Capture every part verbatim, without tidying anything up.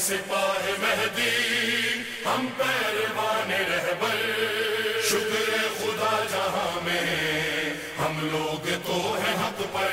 سپاہ مہدی ہم پیروان رہبر، شکر خدا جہاں میں ہم لوگ تو ہیں حق پر۔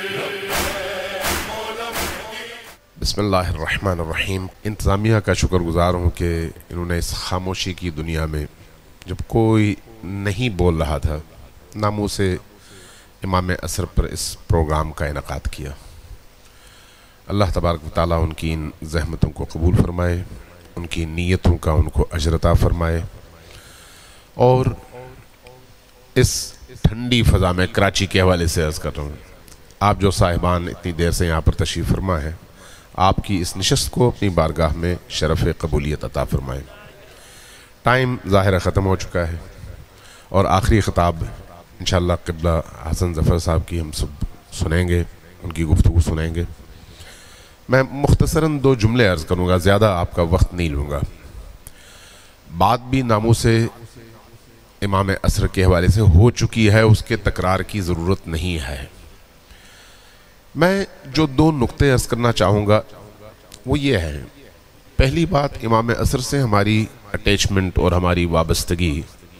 بسم اللہ الرحمن الرحیم۔ انتظامیہ کا شکر گزار ہوں کہ انہوں نے اس خاموشی کی دنیا میں جب کوئی نہیں بول رہا تھا ناموں سے امام عصر پر اس پروگرام کا انعقاد کیا۔ اللہ تبارک و تعالیٰ ان کی ان زحمتوں کو قبول فرمائے، ان کی نیتوں کا ان کو اجر عطا فرمائے، اور اس ٹھنڈی فضا میں کراچی کے حوالے سے عرض کر رہا ہوں، آپ جو صاحبان اتنی دیر سے یہاں پر تشریف فرما ہے، آپ کی اس نشست کو اپنی بارگاہ میں شرف قبولیت عطا فرمائے۔ ٹائم ظاہر ختم ہو چکا ہے اور آخری خطاب انشاءاللہ قبلہ حسن ظفر صاحب کی ہم سب سنیں گے، ان کی گفتگو سنیں گے۔ میں مختصراً دو جملے عرض کروں گا، زیادہ آپ کا وقت نہیں لوں گا۔ بات بھی ناموں سے امام عصر کے حوالے سے ہو چکی ہے، اس کے تکرار کی ضرورت نہیں ہے۔ میں جو دو نقطے عرض کرنا چاہوں گا وہ یہ ہے، پہلی بات امام عصر سے ہماری اٹیچمنٹ اور ہماری وابستگی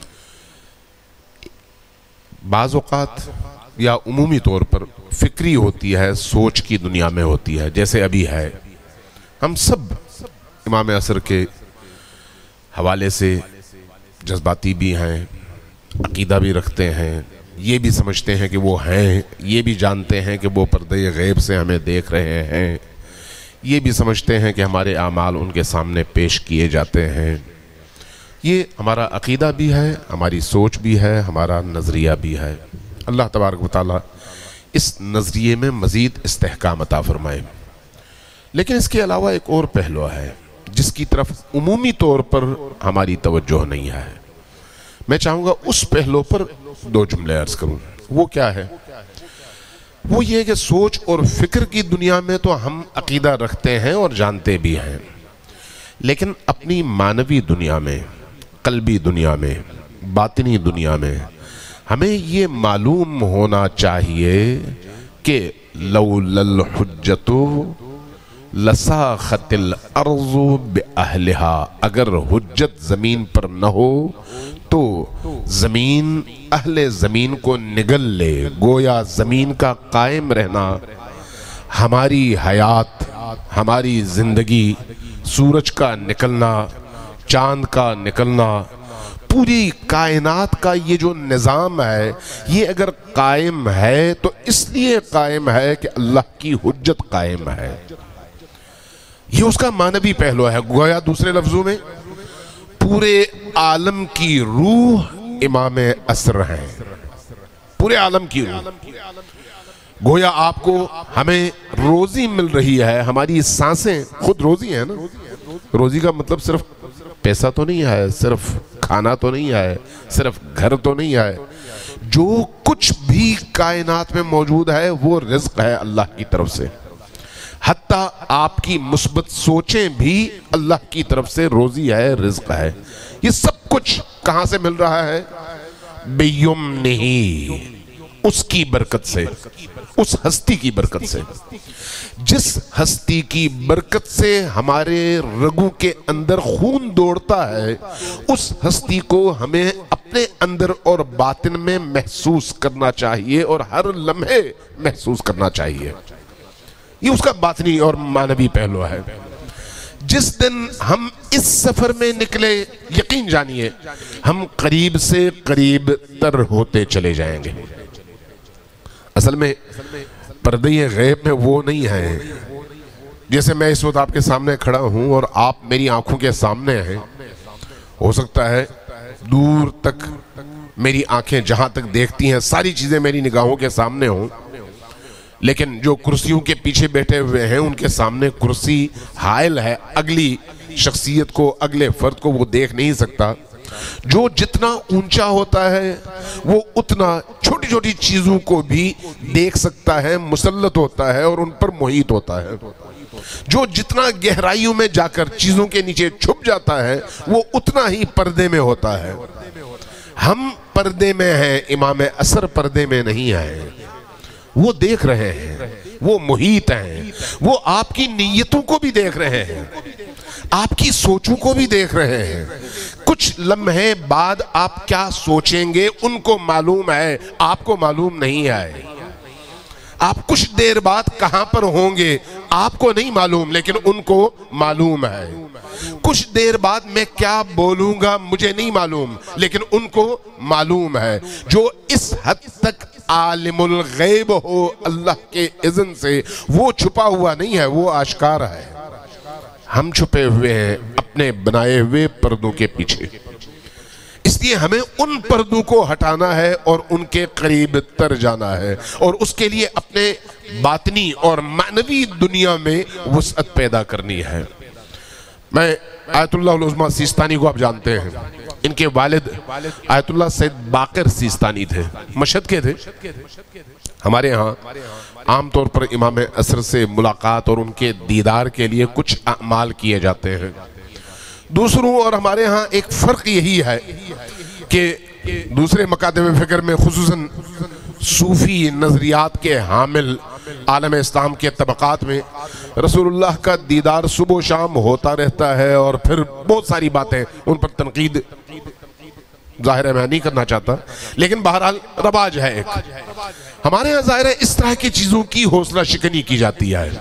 بعض اوقات یا عمومی طور پر فکری ہوتی ہے، سوچ کی دنیا میں ہوتی ہے، جیسے ابھی ہے۔ ہم سب امام عصر کے حوالے سے جذباتی بھی ہیں، عقیدہ بھی رکھتے ہیں، یہ بھی سمجھتے ہیں کہ وہ ہیں، یہ بھی جانتے ہیں کہ وہ پردے غیب سے ہمیں دیکھ رہے ہیں، یہ بھی سمجھتے ہیں کہ ہمارے اعمال ان کے سامنے پیش کیے جاتے ہیں۔ یہ ہمارا عقیدہ بھی ہے، ہماری سوچ بھی ہے، ہمارا نظریہ بھی ہے۔ اللہ تبارک و تعالیٰ اس نظریے میں مزید استحکام عطا فرمائے۔ لیکن اس کے علاوہ ایک اور پہلو ہے جس کی طرف عمومی طور پر ہماری توجہ نہیں ہے۔ میں چاہوں گا اس پہلو پر دو جملے عرض کروں۔ وہ کیا ہے؟ وہ یہ کہ سوچ اور فکر کی دنیا میں تو ہم عقیدہ رکھتے ہیں اور جانتے بھی ہیں، لیکن اپنی معنوی دنیا میں، قلبی دنیا میں، باطنی دنیا میں ہمیں یہ معلوم ہونا چاہیے کہ لولا الحجت لساخت الارض باہلہا، اگر حجت زمین پر نہ ہو تو زمین اہل زمین کو نگل لے۔ گویا زمین کا قائم رہنا، ہماری حیات، ہماری زندگی، سورج کا نکلنا، چاند کا نکلنا، پوری کائنات کا یہ جو نظام ہے، یہ اگر قائم ہے تو اس لیے قائم ہے کہ اللہ کی حجت قائم ہے۔ یہ اس کا معنوی پہلو ہے۔ گویا دوسرے لفظوں میں پورے عالم کی روح امام عصر ہیں، پورے عالم کی روح۔ گویا آپ کو ہمیں روزی مل رہی ہے، ہماری سانسیں خود روزی ہیں نا۔ روزی کا مطلب صرف پیسہ تو نہیں ہے، صرف کھانا تو نہیں ہے، صرف گھر تو نہیں ہے۔ جو کچھ بھی کائنات میں موجود ہے وہ رزق ہے اللہ کی طرف سے۔ حتیٰ آپ کی مثبت سوچیں بھی اللہ کی طرف سے روزی ہے، رزق ہے۔ یہ سب کچھ کہاں سے مل رہا ہے؟ بیمنہ، اس کی برکت سے، اس ہستی کی برکت سے، جس ہستی کی برکت سے ہمارے رگوں کے اندر خون دوڑتا ہے، اس ہستی کو ہمیں اپنے اندر اور باطن میں محسوس کرنا چاہیے اور ہر لمحے محسوس کرنا چاہیے۔ یہ اس کا باطنی اور معنوی پہلو ہے۔ جس دن ہم اس سفر میں نکلے، یقین جانیے ہم قریب سے قریب تر ہوتے چلے جائیں گے۔ اصل میں پردے غیب میں وہ نہیں ہے جیسے میں اس وقت آپ کے سامنے کھڑا ہوں اور آپ میری آنکھوں کے سامنے ہیں۔ ہو سکتا ہے دور تک میری آنکھیں جہاں تک دیکھتی ہیں ساری چیزیں میری نگاہوں کے سامنے ہوں، لیکن جو کرسیوں کے پیچھے بیٹھے ہوئے ہیں ان کے سامنے کرسی حائل ہے، اگلی شخصیت کو، اگلے فرد کو وہ دیکھ نہیں سکتا۔ جو جتنا اونچا ہوتا ہے وہ اتنا چھوٹی چھوٹی چیزوں کو بھی دیکھ سکتا ہے، مسلط ہوتا ہے اور ان پر محیط ہوتا ہے۔ جو جتنا گہرائیوں میں جا کر چیزوں کے نیچے چھپ جاتا ہے وہ اتنا ہی پردے میں ہوتا ہے۔ ہم پردے میں ہیں، امام عصر پردے میں نہیں ہیں۔ وہ دیکھ رہے ہیں، وہ محیط ہیں، وہ آپ کی نیتوں کو بھی دیکھ رہے ہیں۔ آپ کی سوچوں کو بھی دیکھ رہے ہیں. کچھ لمحے بعد آپ کیا سوچیں گے ان کو معلوم ہے، آپ کو معلوم نہیں ہے. آپ کچھ دیر بعد کہاں پر ہوں گے آپ کو نہیں معلوم، لیکن ان کو معلوم ہے. کچھ دیر بعد میں کیا بولوں گا مجھے نہیں معلوم، لیکن ان کو معلوم ہے. جو اس حد تک عالم الغیب ہو اللہ کے اذن سے، وہ چھپا ہوا نہیں ہے، وہ آشکار ہے. ہم چھپے ہوئے ہیں اپنے بنائے ہوئے پردوں کے پیچھے. اس لیے ہمیں ان پردوں کو ہٹانا ہے اور ان کے قریب تر جانا ہے، اور اس کے لیے اپنے باطنی اور معنوی دنیا میں وسعت پیدا کرنی ہے. میں آیت اللہ العظمیٰ سیستانی کو آپ جانتے ہیں. ان کے والد آیت اللہ سید باقر سیستانی تھے، مشہد کے تھے. ہمارے ہاں عام طور پر امام عصر سے ملاقات اور ان کے دیدار کے لیے کچھ اعمال کیے جاتے ہیں. دوسروں اور ہمارے ہاں ایک فرق یہی ہے کہ دوسرے مکاتب فکر میں خصوصاً صوفی نظریات کے حامل عالم اسلام کے طبقات میں رسول اللہ کا دیدار صبح و شام ہوتا رہتا ہے، اور پھر بہت ساری باتیں ان پر تنقید ظاہر ہے میں نہیں کرنا چاہتا، لیکن بہرحال رواج ہے ایک. ہمارے یہاں ظاہر ہے اس طرح کی چیزوں کی حوصلہ شکنی کی جاتی ہے.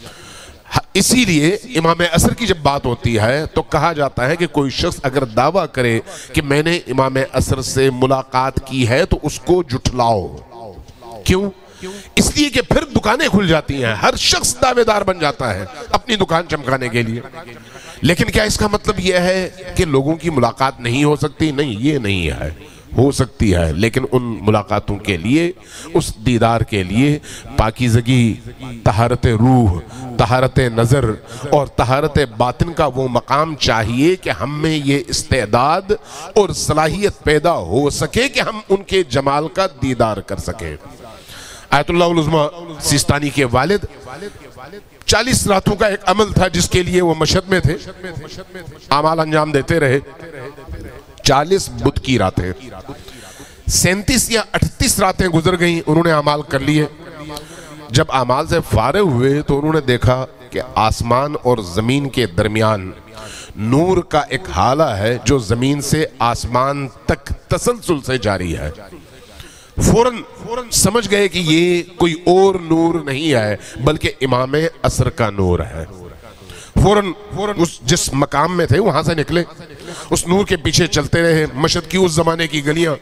اسی لیے امام عصر کی جب بات ہوتی ہے تو کہا جاتا ہے کہ کوئی شخص اگر دعویٰ کرے کہ میں نے امام عصر سے ملاقات کی ہے تو اس کو جھٹلاؤ. کیوں؟ اس لیے کہ پھر دکانیں کھل جاتی ہیں، ہر شخص دعوے دار بن جاتا ہے اپنی دکان چمکانے کے لیے. لیکن کیا اس کا مطلب یہ ہے کہ لوگوں کی ملاقات نہیں ہو سکتی؟ نہیں، یہ نہیں ہے، ہو سکتی ہے، لیکن ان ملاقاتوں کے لیے، اس دیدار کے لیے پاکیزگی، طہارت روح، طہارت نظر اور طہارت باطن کا وہ مقام چاہیے کہ ہم میں یہ استعداد اور صلاحیت پیدا ہو سکے کہ ہم ان کے جمال کا دیدار کر سکیں. آیت اللہ العظمیٰ سیستانی کے والد چالیس راتوں کا ایک عمل تھا جس کے لیے وہ مشہد میں تھے، اعمال انجام دیتے رہے. چالیس بدھ کی راتیں، سینتیس یا اٹھتیس راتیں گزر گئیں، انہوں نے اعمال کر لیے. جب اعمال سے فارغ ہوئے تو انہوں نے دیکھا کہ آسمان اور زمین کے درمیان نور کا ایک حالہ ہے جو زمین سے آسمان تک تسلسل سے جاری ہے. فوراً سمجھ گئے کہ یہ کوئی اور نور نہیں ہے بلکہ امام عصر کا نور ہے. فوراً اس جس مقام میں تھے وہاں سے نکلے، اس نور کے پیچھے چلتے رہے. مشہد کی اس زمانے کی گلیاں،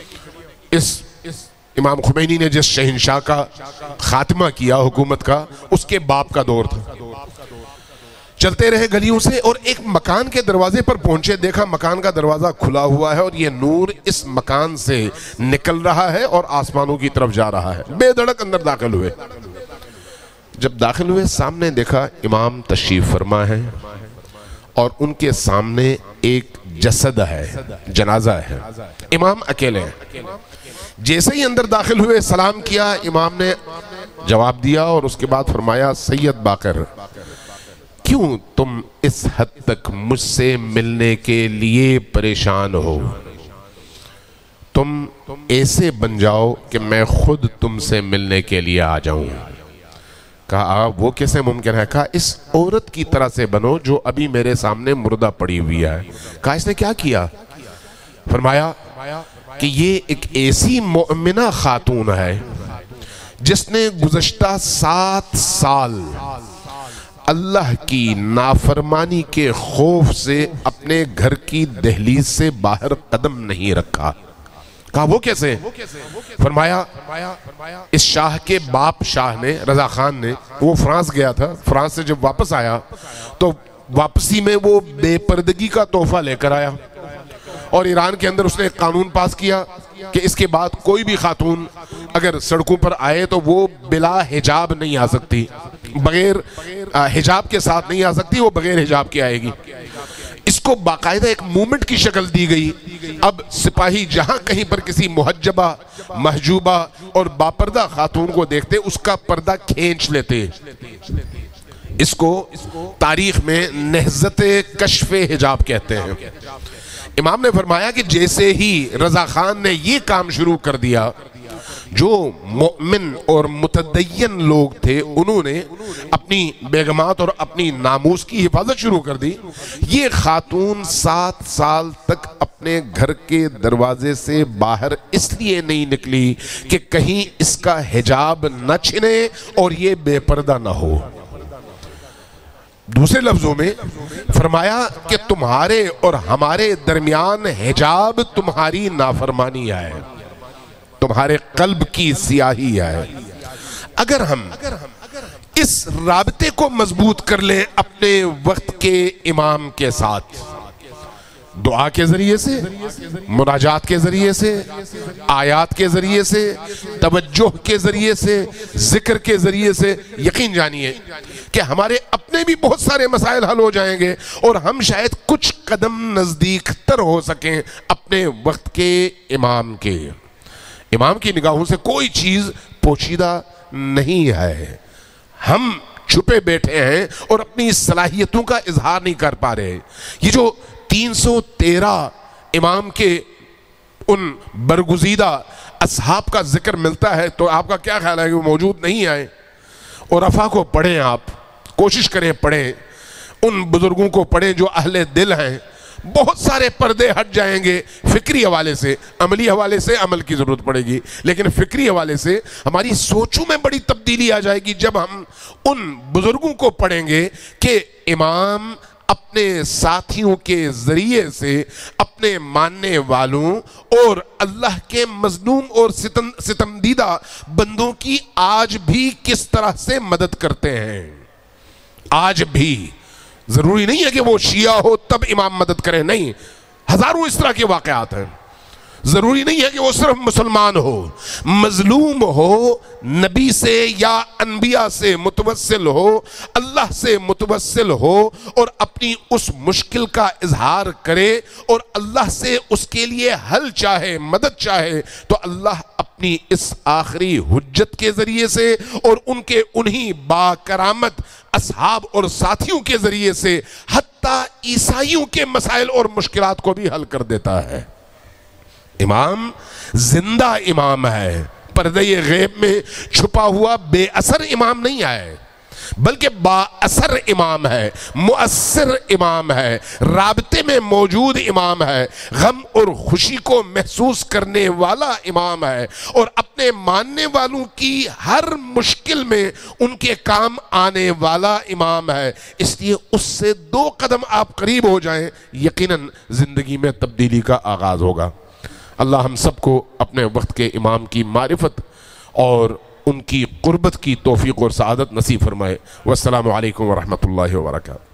اس امام خمینی نے جس شہنشاہ کا خاتمہ کیا حکومت کا، اس کے باپ کا دور تھا. چلتے رہے گلیوں سے اور ایک مکان کے دروازے پر پہنچے. دیکھا مکان کا دروازہ کھلا ہوا ہے اور یہ نور اس مکان سے نکل رہا ہے اور آسمانوں کی طرف جا رہا ہے. بے دھڑک اندر داخل ہوئے. جب داخل ہوئے سامنے دیکھا امام تشریف فرما ہے اور ان کے سامنے ایک جسد ہے، جنازہ ہے. امام اکیلے ہیں. جیسے ہی اندر داخل ہوئے سلام کیا، امام نے جواب دیا اور اس کے بعد فرمایا، سید باقر، کیوں تم اس حد تک مجھ سے ملنے کے لیے پریشان ہو؟ تم ایسے بن جاؤ کہ میں خود تم سے ملنے کے لیے آ جاؤں. کہا وہ کیسے ممکن ہے؟ کہا اس عورت کی طرح سے بنو جو ابھی میرے سامنے مردہ پڑی ہوئی ہے. کہا اس نے کیا کیا؟ فرمایا کہ یہ ایک ایسی مؤمنہ خاتون ہے جس نے گزشتہ سات سال اللہ کی نافرمانی کے خوف سے اپنے گھر کی دہلیز سے باہر قدم نہیں رکھا. کہا وہ کیسے؟ فرمایا اس شاہ کے باپ شاہ نے، رضا خان نے، وہ فرانس گیا تھا. فرانس سے جب واپس آیا تو واپسی میں وہ بے پردگی کا تحفہ لے کر آیا اور ایران کے اندر اس نے ایک قانون پاس کیا کہ اس کے بعد کوئی بھی خاتون اگر سڑکوں پر آئے تو وہ بلا حجاب نہیں آ سکتی، بغیر حجاب کے ساتھ نہیں آ سکتی، وہ بغیر حجاب کے آئے گی. اس کو باقاعدہ ایک مومنٹ کی شکل دی گئی. اب سپاہی جہاں کہیں پر کسی محجبہ، محجوبہ اور باپردہ خاتون کو دیکھتے اس کا پردہ کھینچ لیتے. اس کو تاریخ میں نہضت کشف حجاب کہتے ہیں. امام نے فرمایا کہ جیسے ہی رضا خان نے یہ کام شروع کر دیا جو مومن اور متدین لوگ تھے انہوں نے اپنی بیگمات اور اپنی ناموس کی حفاظت شروع کر دی. یہ خاتون سات سال تک اپنے گھر کے دروازے سے باہر اس لیے نہیں نکلی کہ کہیں اس کا حجاب نہ چھنے اور یہ بے پردہ نہ ہو. دوسرے لفظوں میں فرمایا کہ تمہارے اور ہمارے درمیان حجاب تمہاری نافرمانی ہے، تمہارے قلب کی سیاہی ہے. اگر ہم اس رابطے کو مضبوط کر لیں اپنے وقت کے امام کے ساتھ، دعا کے ذریعے سے، مناجات کے ذریعے سے، آیات کے ذریعے سے، توجہ کے ذریعے سے، ذکر کے ذریعے سے، یقین جانیے کہ ہمارے اپنے بھی بہت سارے مسائل حل ہو جائیں گے اور ہم شاید کچھ قدم نزدیک تر ہو سکیں اپنے وقت کے امام کے. امام کی نگاہوں سے کوئی چیز پوشیدہ نہیں ہے. ہم چھپے بیٹھے ہیں اور اپنی صلاحیتوں کا اظہار نہیں کر پا رہے. یہ جو تین سو تیرہ امام کے ان برگزیدہ اصحاب کا ذکر ملتا ہے تو آپ کا کیا خیال ہے کہ وہ موجود نہیں آئے؟ اور عرفہ کو پڑھیں، آپ کوشش کریں پڑھیں، ان بزرگوں کو پڑھیں جو اہل دل ہیں. بہت سارے پردے ہٹ جائیں گے فکری حوالے سے. عملی حوالے سے عمل کی ضرورت پڑے گی، لیکن فکری حوالے سے ہماری سوچوں میں بڑی تبدیلی آ جائے گی جب ہم ان بزرگوں کو پڑھیں گے کہ امام اپنے ساتھیوں کے ذریعے سے اپنے ماننے والوں اور اللہ کے مظلوم اور ستم ستمدیدہ بندوں کی آج بھی کس طرح سے مدد کرتے ہیں. آج بھی ضروری نہیں ہے کہ وہ شیعہ ہو تب امام مدد کریں، نہیں، ہزاروں اس طرح کے واقعات ہیں. ضروری نہیں ہے کہ وہ صرف مسلمان ہو، مظلوم ہو، نبی سے یا انبیاء سے متوسل ہو، اللہ سے متوسل ہو اور اپنی اس مشکل کا اظہار کرے اور اللہ سے اس کے لیے حل چاہے، مدد چاہے، تو اللہ اپنی اس آخری حجت کے ذریعے سے اور ان کے انہی با کرامت اصحاب اور ساتھیوں کے ذریعے سے حتیٰ عیسائیوں کے مسائل اور مشکلات کو بھی حل کر دیتا ہے. امام زندہ امام ہے، پردے غیب میں چھپا ہوا بے اثر امام نہیں ہے، بلکہ با اثر امام ہے، مؤثر امام ہے، رابطے میں موجود امام ہے، غم اور خوشی کو محسوس کرنے والا امام ہے اور اپنے ماننے والوں کی ہر مشکل میں ان کے کام آنے والا امام ہے. اس لیے اس سے دو قدم آپ قریب ہو جائیں، یقیناً زندگی میں تبدیلی کا آغاز ہوگا. اللہ ہم سب کو اپنے وقت کے امام کی معرفت اور ان کی قربت کی توفیق اور سعادت نصیب فرمائے. والسلام علیکم ورحمۃ اللہ وبرکاتہ.